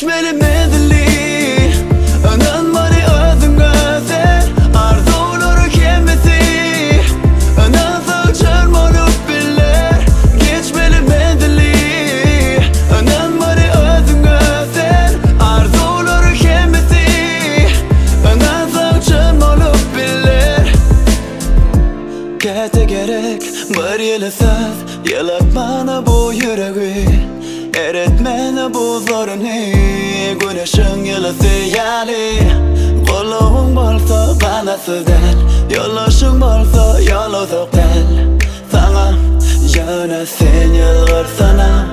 Geçmeli medli inanmari özüngö sen arzuları kemmesi inansa çarmanıp biller. Geçmeli medli inanmari özüngö sen arzuları kemmesi inansa çarmanıp biller. Kete gerek bir yıl söz yalatmana bu yüreği. Eretmene bu zorunu güneşin yılısı yali. Kolluğun bolsa bana sözel, yollaşın bolsa yolu del. Sana yana sen yılgırsana.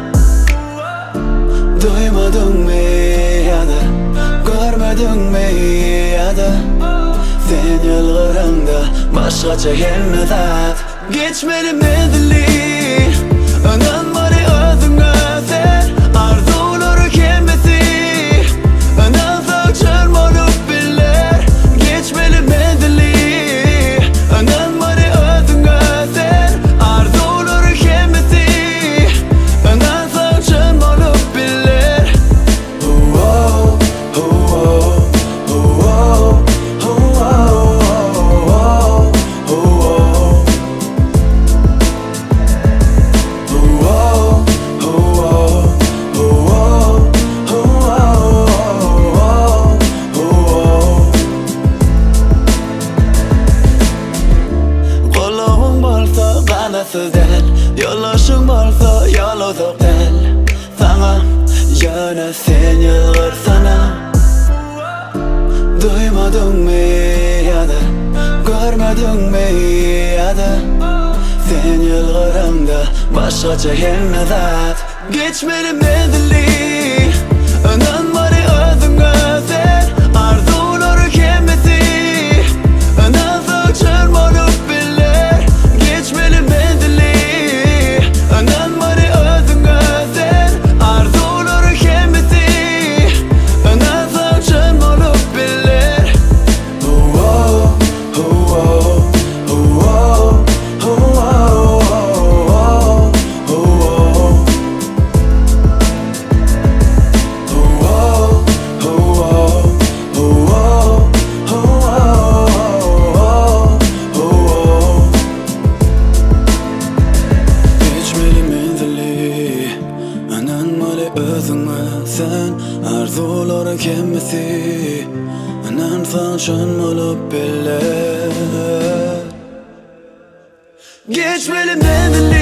Duymadın mı ya da görmedin mi ya da sen yılgırında başkaça gelme zat. Geçmeli medli inanmari özüngö sen arzuları kemmesi inansa çarmanıp biller. Geçmeli medli inanmari özüngö sen arzuları kemmesi inansa çarmanıp biller. Sözel, yollaşın bolsa yolu del. Sana yana sen yılgırsana. Duymadın mı ya da görmedin mi ya da sen yılgırında başkaça gelme zat. Geçmeli medli inanmari özüngö sen arzuları kemmesi inansa çarmanıp biller. Geçmeli medli inanmari özüngö sen arzuları kemmesi inansa çarmanıp biller. Sen arzuları kemmesi inansan çarmanıp biller. Geçmeli medli